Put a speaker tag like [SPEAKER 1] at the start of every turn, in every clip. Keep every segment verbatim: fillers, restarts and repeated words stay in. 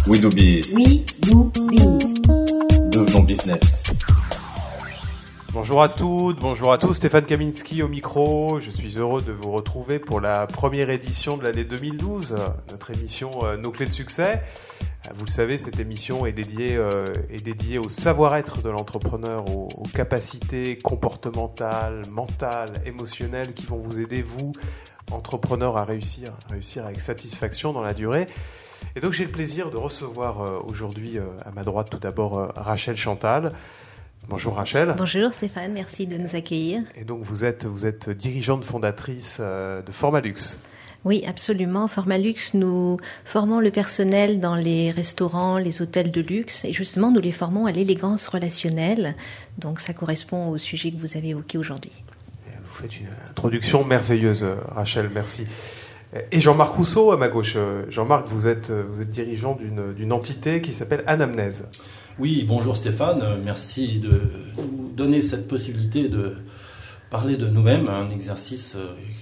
[SPEAKER 1] We do biz.
[SPEAKER 2] We do biz.
[SPEAKER 1] Devenons business.
[SPEAKER 3] Bonjour à toutes, bonjour à tous, Stéphane Kaminski au micro. Je suis heureux de vous retrouver pour la première édition de l'année deux mille douze, notre émission euh, Nos clés de succès. Vous le savez, cette émission est dédiée, euh, est dédiée au savoir-être de l'entrepreneur, aux, aux capacités comportementales, mentales, émotionnelles qui vont vous aider, vous, entrepreneurs, à réussir, à réussir avec satisfaction dans la durée. Et donc j'ai le plaisir de recevoir euh, aujourd'hui euh, à ma droite tout d'abord euh, Rachel Chantal. Bonjour Rachel.
[SPEAKER 2] Bonjour Stéphane, merci de nous accueillir.
[SPEAKER 3] Et donc vous êtes, vous êtes dirigeante fondatrice euh, de Formalux.
[SPEAKER 2] Oui, absolument. Formalux, nous formons le personnel dans les restaurants, les hôtels de luxe et justement nous les formons à l'élégance relationnelle. Donc ça correspond au sujet que vous avez évoqué aujourd'hui.
[SPEAKER 3] Vous faites une introduction merveilleuse, Rachel, merci. Et Jean-Marc Rousseau à ma gauche. Jean-Marc, vous êtes, vous êtes dirigeant d'une, d'une entité qui s'appelle Anamnèse.
[SPEAKER 4] Oui, bonjour Stéphane, merci de nous donner cette possibilité de parler de nous-mêmes, un exercice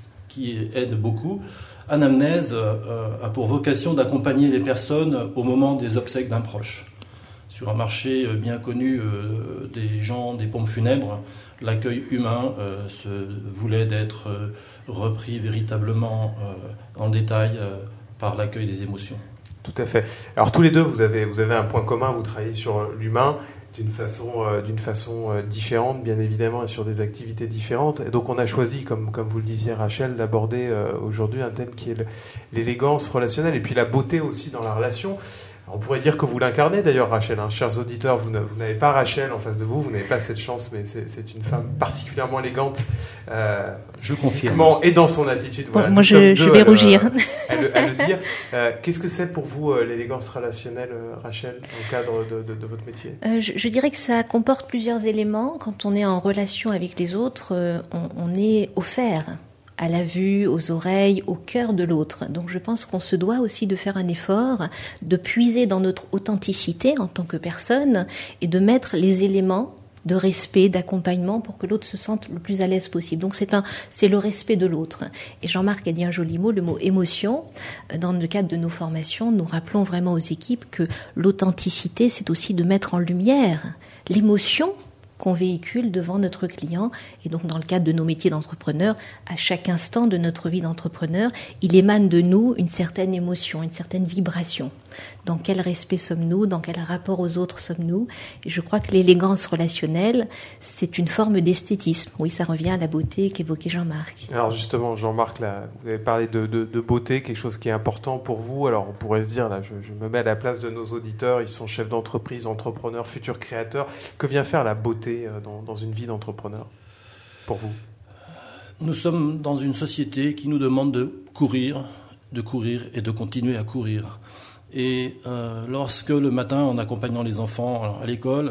[SPEAKER 4] qui aide beaucoup. Anamnèse a pour vocation d'accompagner les personnes au moment des obsèques d'un proche. Sur un marché bien connu des gens, des pompes funèbres, l'accueil humain se voulait d'être repris véritablement en détail par l'accueil des émotions.
[SPEAKER 3] Tout à fait. Alors tous les deux, vous avez, vous avez un point commun, vous travaillez sur l'humain d'une façon, euh, d'une façon euh, différente, bien évidemment, et sur des activités différentes. Et donc on a choisi, comme, comme vous le disiez Rachel, d'aborder euh, aujourd'hui un thème qui est le, l'élégance relationnelle et puis la beauté aussi dans la relation. On pourrait dire que vous l'incarnez d'ailleurs, Rachel. Hein. Chers auditeurs, vous, ne, vous n'avez pas Rachel en face de vous, vous n'avez pas cette chance, mais c'est, c'est une femme particulièrement élégante. Euh,
[SPEAKER 4] je confirme.
[SPEAKER 3] Et dans son attitude. Voilà,
[SPEAKER 2] bon, moi, je, je vais à rougir.
[SPEAKER 3] Le, à, le, à le dire. Euh, qu'est-ce que c'est pour vous euh, l'élégance relationnelle, euh, Rachel, dans le cadre de, de, de votre métier ?
[SPEAKER 2] euh, je, je dirais que ça comporte plusieurs éléments. Quand on est en relation avec les autres, euh, on, on est offert à la vue, aux oreilles, au cœur de l'autre. Donc je pense qu'on se doit aussi de faire un effort, de puiser dans notre authenticité en tant que personne et de mettre les éléments de respect, d'accompagnement pour que l'autre se sente le plus à l'aise possible. Donc c'est un, c'est le respect de l'autre. Et Jean-Marc a dit un joli mot, le mot émotion. Dans le cadre de nos formations, nous rappelons vraiment aux équipes que l'authenticité, c'est aussi de mettre en lumière l'émotion qu'on véhicule devant notre client. Et donc, dans le cadre de nos métiers d'entrepreneur, à chaque instant de notre vie d'entrepreneur, il émane de nous une certaine émotion, une certaine vibration. Dans quel respect sommes-nous ? Dans quel rapport aux autres sommes-nous ? Et je crois que l'élégance relationnelle, c'est une forme d'esthétisme. Oui, ça revient à la beauté qu'évoquait Jean-Marc.
[SPEAKER 3] Alors justement, Jean-Marc, là, vous avez parlé de, de, de beauté, quelque chose qui est important pour vous. Alors on pourrait se dire, là, je, je me mets à la place de nos auditeurs, ils sont chefs d'entreprise, entrepreneurs, futurs créateurs. Que vient faire la beauté dans, dans une vie d'entrepreneur, pour vous ?
[SPEAKER 4] Nous sommes dans une société qui nous demande de courir, de courir et de continuer à courir. Et euh, lorsque le matin, en accompagnant les enfants à l'école,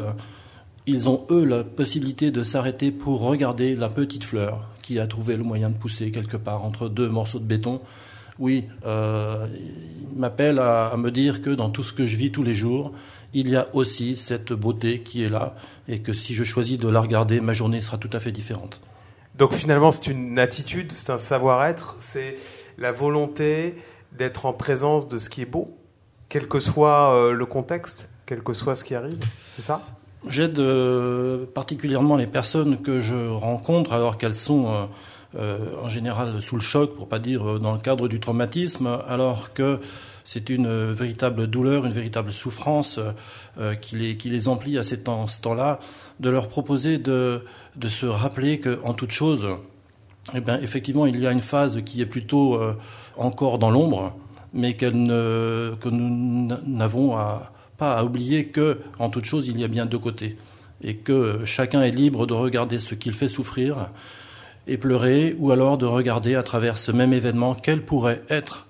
[SPEAKER 4] ils ont, eux, la possibilité de s'arrêter pour regarder la petite fleur qui a trouvé le moyen de pousser quelque part entre deux morceaux de béton. Oui, euh, ils m'appellent à, à me dire que dans tout ce que je vis tous les jours, il y a aussi cette beauté qui est là et que si je choisis de la regarder, ma journée sera tout à fait différente.
[SPEAKER 3] Donc finalement, c'est une attitude, c'est un savoir-être, c'est la volonté d'être en présence de ce qui est beau, quel que soit euh, le contexte, quel que soit ce qui arrive, c'est ça ?
[SPEAKER 4] J'aide euh, particulièrement les personnes que je rencontre alors qu'elles sont euh, euh, en général sous le choc, pour pas dire euh, dans le cadre du traumatisme, alors que c'est une euh, véritable douleur, une véritable souffrance euh, qui, les, qui les emplit à ces temps, ce temps-là, de leur proposer de, de se rappeler qu'en toute chose, eh bien, effectivement, il y a une phase qui est plutôt euh, encore dans l'ombre, mais qu'elle ne, que nous n'avons à, pas à oublier que, en toute chose, il y a bien deux côtés. Et que chacun est libre de regarder ce qu'il fait souffrir et pleurer, ou alors de regarder à travers ce même événement quelle pourrait être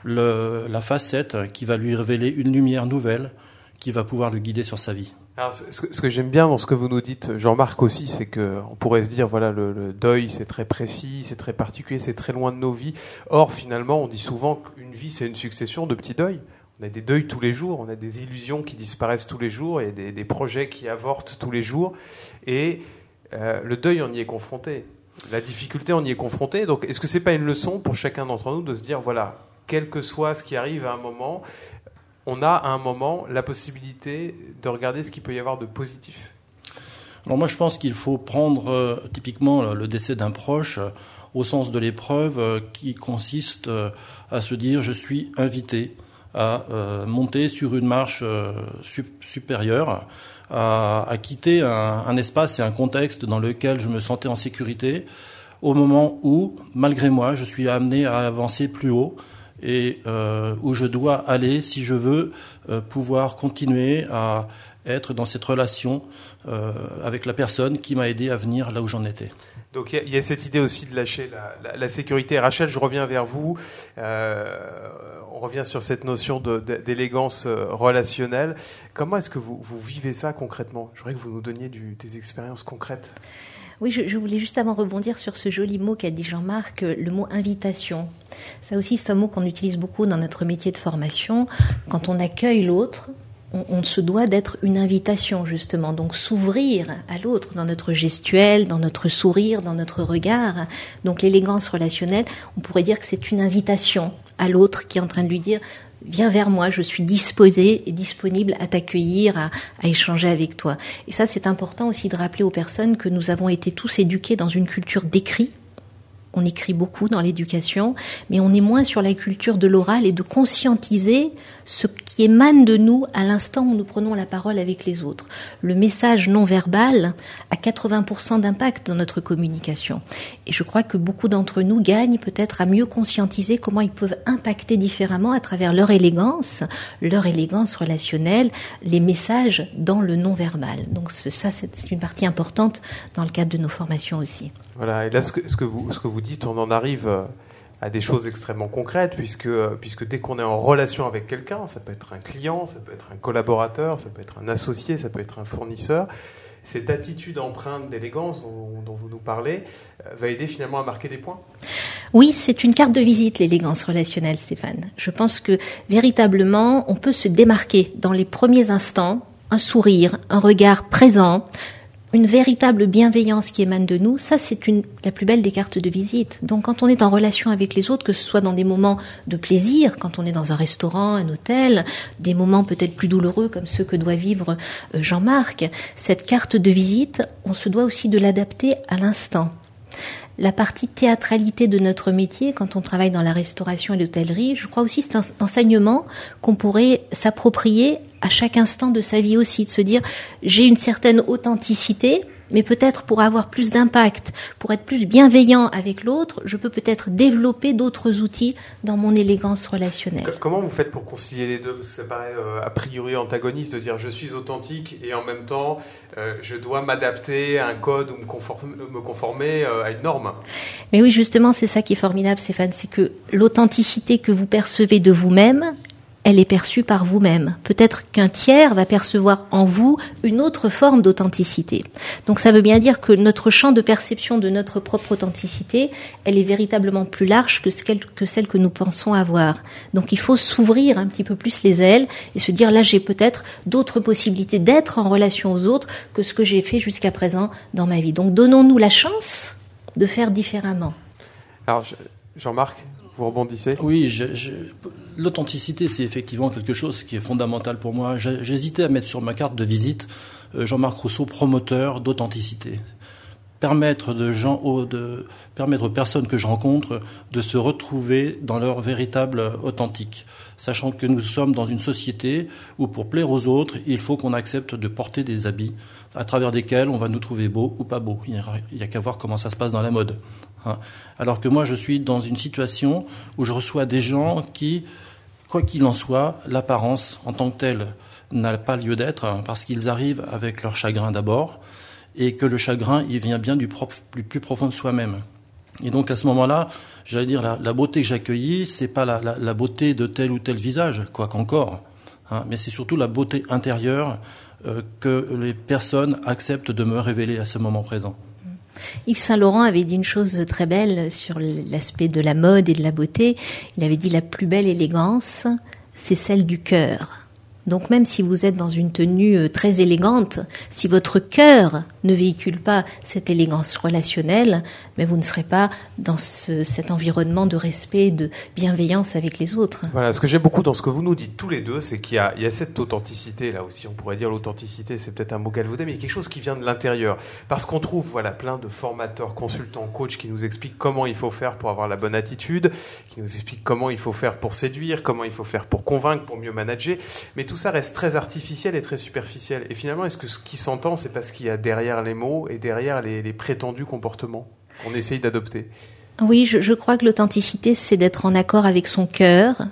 [SPEAKER 4] le, la facette qui va lui révéler une lumière nouvelle qui va pouvoir le guider sur sa vie.
[SPEAKER 3] Alors, ce, que, ce que j'aime bien dans ce que vous nous dites, Jean-Marc, aussi, c'est qu'on pourrait se dire, voilà, le, le deuil, c'est très précis, c'est très particulier, c'est très loin de nos vies. Or, finalement, on dit souvent qu'une vie, c'est une succession de petits deuils. On a des deuils tous les jours, on a des illusions qui disparaissent tous les jours et des, des projets qui avortent tous les jours. Et euh, le deuil, on y est confronté. La difficulté, on y est confronté. Donc, est-ce que c'est pas une leçon pour chacun d'entre nous de se dire, voilà, quel que soit ce qui arrive à un moment, on a à un moment la possibilité de regarder ce qu'il peut y avoir de positif.
[SPEAKER 4] Alors moi je pense qu'il faut prendre euh, typiquement le décès d'un proche euh, au sens de l'épreuve euh, qui consiste euh, à se dire je suis invité à euh, monter sur une marche euh, sup- supérieure, à, à quitter un, un espace et un contexte dans lequel je me sentais en sécurité, au moment où, malgré moi, je suis amené à avancer plus haut et euh, où je dois aller si je veux euh, pouvoir continuer à être dans cette relation euh, avec la personne qui m'a aidé à venir là où j'en étais.
[SPEAKER 3] Donc il y, y a cette idée aussi de lâcher la, la, la sécurité. Rachel, je reviens vers vous. Euh, on revient sur cette notion de, de, d'élégance relationnelle. Comment est-ce que vous, vous vivez ça concrètement ? Je voudrais que vous nous donniez du, des expériences concrètes.
[SPEAKER 2] Oui, je, je voulais juste avant rebondir sur ce joli mot qu'a dit Jean-Marc, le mot invitation. Ça aussi, c'est un mot qu'on utilise beaucoup dans notre métier de formation. Quand on accueille l'autre, on, on se doit d'être une invitation, justement. Donc, s'ouvrir à l'autre dans notre gestuelle, dans notre sourire, dans notre regard. Donc, l'élégance relationnelle, on pourrait dire que c'est une invitation à l'autre qui est en train de lui dire « Viens vers moi, je suis disposée et disponible à t'accueillir, à, à échanger avec toi. » Et ça, c'est important aussi de rappeler aux personnes que nous avons été tous éduqués dans une culture d'écrit. On écrit beaucoup dans l'éducation, mais on est moins sur la culture de l'oral et de conscientiser ce qui émane de nous à l'instant où nous prenons la parole avec les autres. Le message non verbal a quatre-vingts pour cent d'impact dans notre communication. Et je crois que beaucoup d'entre nous gagnent peut-être à mieux conscientiser comment ils peuvent impacter différemment à travers leur élégance, leur élégance relationnelle, les messages dans le non verbal. Donc ça, c'est une partie importante dans le cadre de nos formations aussi.
[SPEAKER 3] Voilà, et là, ce que, ce que vous, ce que vous dites, on en arrive à des choses extrêmement concrètes, puisque, puisque dès qu'on est en relation avec quelqu'un, ça peut être un client, ça peut être un collaborateur, ça peut être un associé, ça peut être un fournisseur, cette attitude empreinte d'élégance dont, dont vous nous parlez va aider finalement à marquer des points.
[SPEAKER 2] Oui, c'est une carte de visite, l'élégance relationnelle, Stéphane. Je pense que véritablement, on peut se démarquer dans les premiers instants, un sourire, un regard présent, une véritable bienveillance qui émane de nous, ça c'est une, la plus belle des cartes de visite. Donc quand on est en relation avec les autres, que ce soit dans des moments de plaisir, quand on est dans un restaurant, un hôtel, des moments peut-être plus douloureux comme ceux que doit vivre Jean-Marc, cette carte de visite, on se doit aussi de l'adapter à l'instant. La partie théâtralité de notre métier, quand on travaille dans la restauration et l'hôtellerie, je crois aussi c'est un enseignement qu'on pourrait s'approprier à chaque instant de sa vie aussi, de se dire j'ai une certaine authenticité, mais peut-être pour avoir plus d'impact, pour être plus bienveillant avec l'autre, je peux peut-être développer d'autres outils dans mon élégance relationnelle.
[SPEAKER 3] Comment vous faites pour concilier les deux ? Parce que ça paraît euh, a priori antagoniste de dire je suis authentique et en même temps euh, je dois m'adapter à un code ou me conformer, me conformer euh, à une norme.
[SPEAKER 2] Mais oui, justement, c'est ça qui est formidable, Stéphane, c'est que l'authenticité que vous percevez de vous-même, elle est perçue par vous-même. Peut-être qu'un tiers va percevoir en vous une autre forme d'authenticité. Donc ça veut bien dire que notre champ de perception de notre propre authenticité, elle est véritablement plus large que celle que, celle que nous pensons avoir. Donc il faut s'ouvrir un petit peu plus les ailes et se dire là j'ai peut-être d'autres possibilités d'être en relation aux autres que ce que j'ai fait jusqu'à présent dans ma vie. Donc donnons-nous la chance de faire différemment.
[SPEAKER 3] Alors Jean-Marc, vous rebondissez ?
[SPEAKER 4] Oui, je, je, l'authenticité, c'est effectivement quelque chose qui est fondamental pour moi. J'ai, j'hésitais à mettre sur ma carte de visite euh, Jean-Marc Rousseau, promoteur d'authenticité. Permettre, de gens, de, permettre aux personnes que je rencontre de se retrouver dans leur véritable authentique, sachant que nous sommes dans une société où pour plaire aux autres, il faut qu'on accepte de porter des habits à travers desquels on va nous trouver beaux ou pas beaux. Il n'y a, a qu'à voir comment ça se passe dans la mode. Hein. Alors que moi, je suis dans une situation où je reçois des gens qui, quoi qu'il en soit, l'apparence en tant que telle n'a pas lieu d'être, hein, parce qu'ils arrivent avec leur chagrin d'abord, et que le chagrin, il vient bien du propre, plus, plus profond de soi-même. Et donc à ce moment-là, j'allais dire, la, la beauté que j'accueillis, c'est pas la, la, la beauté de tel ou tel visage, quoi qu'encore, hein, mais c'est surtout la beauté intérieure euh, que les personnes acceptent de me révéler à ce moment présent.
[SPEAKER 2] Yves Saint-Laurent avait dit une chose très belle sur l'aspect de la mode et de la beauté. Il avait dit la plus belle élégance, c'est celle du cœur. Donc même si vous êtes dans une tenue très élégante, si votre cœur ne véhicule pas cette élégance relationnelle, mais vous ne serez pas dans ce, cet environnement de respect, de bienveillance avec les autres.
[SPEAKER 3] Voilà, ce que j'aime beaucoup dans ce que vous nous dites tous les deux, c'est qu'il y a, il y a cette authenticité, là aussi, on pourrait dire l'authenticité, c'est peut-être un mot galvaudé, mais il y a quelque chose qui vient de l'intérieur. Parce qu'on trouve, voilà, plein de formateurs, consultants, coachs qui nous expliquent comment il faut faire pour avoir la bonne attitude, qui nous expliquent comment il faut faire pour séduire, comment il faut faire pour convaincre, pour mieux manager. Mais tout ça reste très artificiel et très superficiel. Et finalement, est-ce que ce qui s'entend, c'est parce qu'il y a derrière les mots et derrière les, les prétendus comportements qu'on essaye d'adopter?
[SPEAKER 2] Oui, je, je crois que l'authenticité, c'est d'être en accord avec son cœur.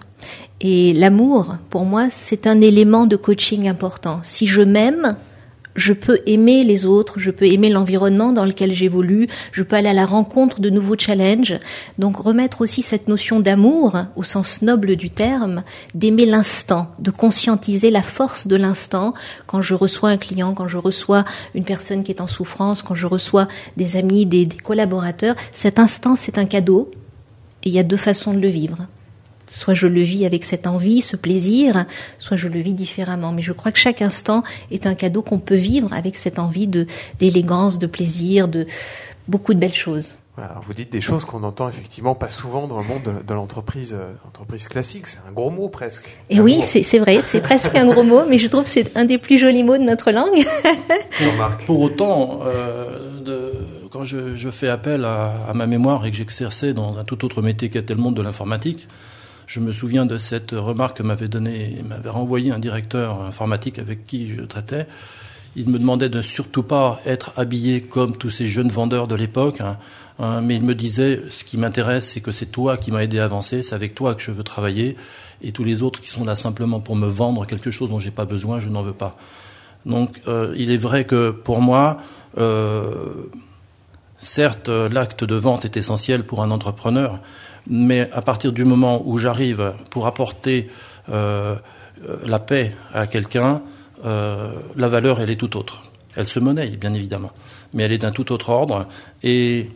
[SPEAKER 2] Et l'amour, pour moi, c'est un élément de coaching important. Si je m'aime, je peux aimer les autres, je peux aimer l'environnement dans lequel j'évolue, je peux aller à la rencontre de nouveaux challenges. Donc remettre aussi cette notion d'amour, au sens noble du terme, d'aimer l'instant, de conscientiser la force de l'instant. Quand je reçois un client, quand je reçois une personne qui est en souffrance, quand je reçois des amis, des, des collaborateurs, cet instant, c'est un cadeau. Et il y a deux façons de le vivre. Soit je le vis avec cette envie, ce plaisir, soit je le vis différemment. Mais je crois que chaque instant est un cadeau qu'on peut vivre avec cette envie de, d'élégance, de plaisir, de beaucoup de belles choses.
[SPEAKER 3] Voilà, alors vous dites des choses qu'on entend effectivement pas souvent dans le monde de, de l'entreprise, euh, entreprise classique. C'est un gros mot presque.
[SPEAKER 2] Et l'amour. Oui, c'est, c'est vrai, c'est presque un gros mot, mais je trouve que c'est un des plus jolis mots de notre langue.
[SPEAKER 4] Pour, pour autant, euh, de, quand je, je fais appel à, à ma mémoire et que j'exerçais dans un tout autre métier qu'était le monde de l'informatique, je me souviens de cette remarque que m'avait donnée, m'avait renvoyé un directeur informatique avec qui je traitais. Il me demandait de surtout pas être habillé comme tous ces jeunes vendeurs de l'époque, hein, hein, mais il me disait, ce qui m'intéresse, c'est que c'est toi qui m'as aidé à avancer, c'est avec toi que je veux travailler, et tous les autres qui sont là simplement pour me vendre quelque chose dont j'ai pas besoin, je n'en veux pas. Donc, euh, il est vrai que pour moi, euh, certes, l'acte de vente est essentiel pour un entrepreneur, mais à partir du moment où j'arrive pour apporter euh, la paix à quelqu'un, euh, la valeur, elle est tout autre. Elle se monnaie, bien évidemment, mais elle est d'un tout autre ordre. Et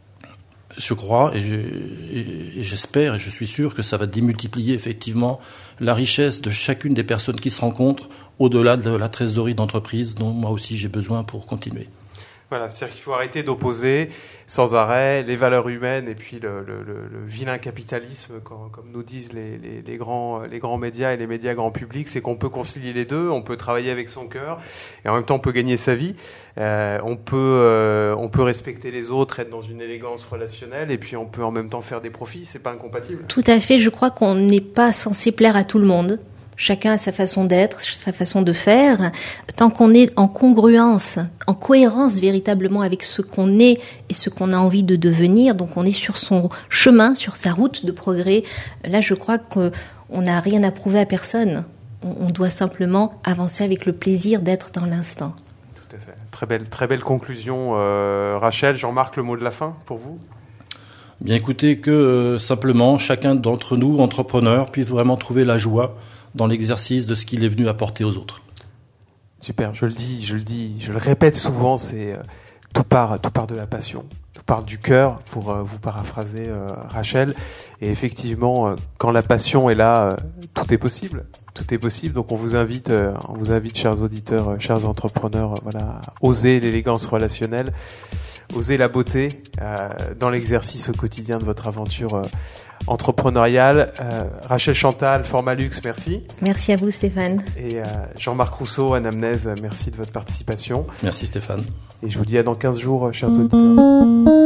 [SPEAKER 4] je crois, et, je, et, et j'espère, et je suis sûr que ça va démultiplier effectivement la richesse de chacune des personnes qui se rencontrent au-delà de la trésorerie d'entreprise dont moi aussi j'ai besoin pour continuer.
[SPEAKER 3] Voilà, c'est-à-dire qu'il faut arrêter d'opposer sans arrêt les valeurs humaines et puis le, le, le, le vilain capitalisme, comme, comme nous disent les, les, les, grands, les grands médias et les médias grand public, c'est qu'on peut concilier les deux, on peut travailler avec son cœur et en même temps on peut gagner sa vie, euh, on peut euh, on peut respecter les autres, être dans une élégance relationnelle et puis on peut en même temps faire des profits, c'est pas incompatible.
[SPEAKER 2] Tout à fait, je crois qu'on n'est pas censé plaire à tout le monde. Chacun a sa façon d'être, sa façon de faire. Tant qu'on est en congruence, en cohérence véritablement avec ce qu'on est et ce qu'on a envie de devenir, donc on est sur son chemin, sur sa route de progrès, là je crois qu'on n'a rien à prouver à personne. On doit simplement avancer avec le plaisir d'être dans l'instant.
[SPEAKER 3] Tout à fait. Très belle, très belle conclusion. Euh, Rachel, Jean-Marc, le mot de la fin pour vous ?
[SPEAKER 4] Bien écoutez, que euh, simplement chacun d'entre nous, entrepreneurs, puisse vraiment trouver la joie dans l'exercice de ce qu'il est venu apporter aux autres.
[SPEAKER 3] Super, je le dis, je le dis, je le répète souvent, c'est euh, tout part, tout part de la passion, tout part du cœur, pour euh, vous paraphraser euh, Rachel. Et effectivement, euh, quand la passion est là, euh, tout est possible, tout est possible. Donc on vous invite, euh, on vous invite, chers auditeurs, euh, chers entrepreneurs, euh, voilà, à oser l'élégance relationnelle, oser la beauté euh, dans l'exercice au quotidien de votre aventure euh, entrepreneuriale. Euh, Rachel Chantal, Formalux, merci.
[SPEAKER 2] Merci à vous Stéphane.
[SPEAKER 3] Et euh, Jean-Marc Rousseau, Anamnèse, merci de votre participation.
[SPEAKER 4] Merci Stéphane.
[SPEAKER 3] Et je vous dis à dans quinze jours, chers auditeurs.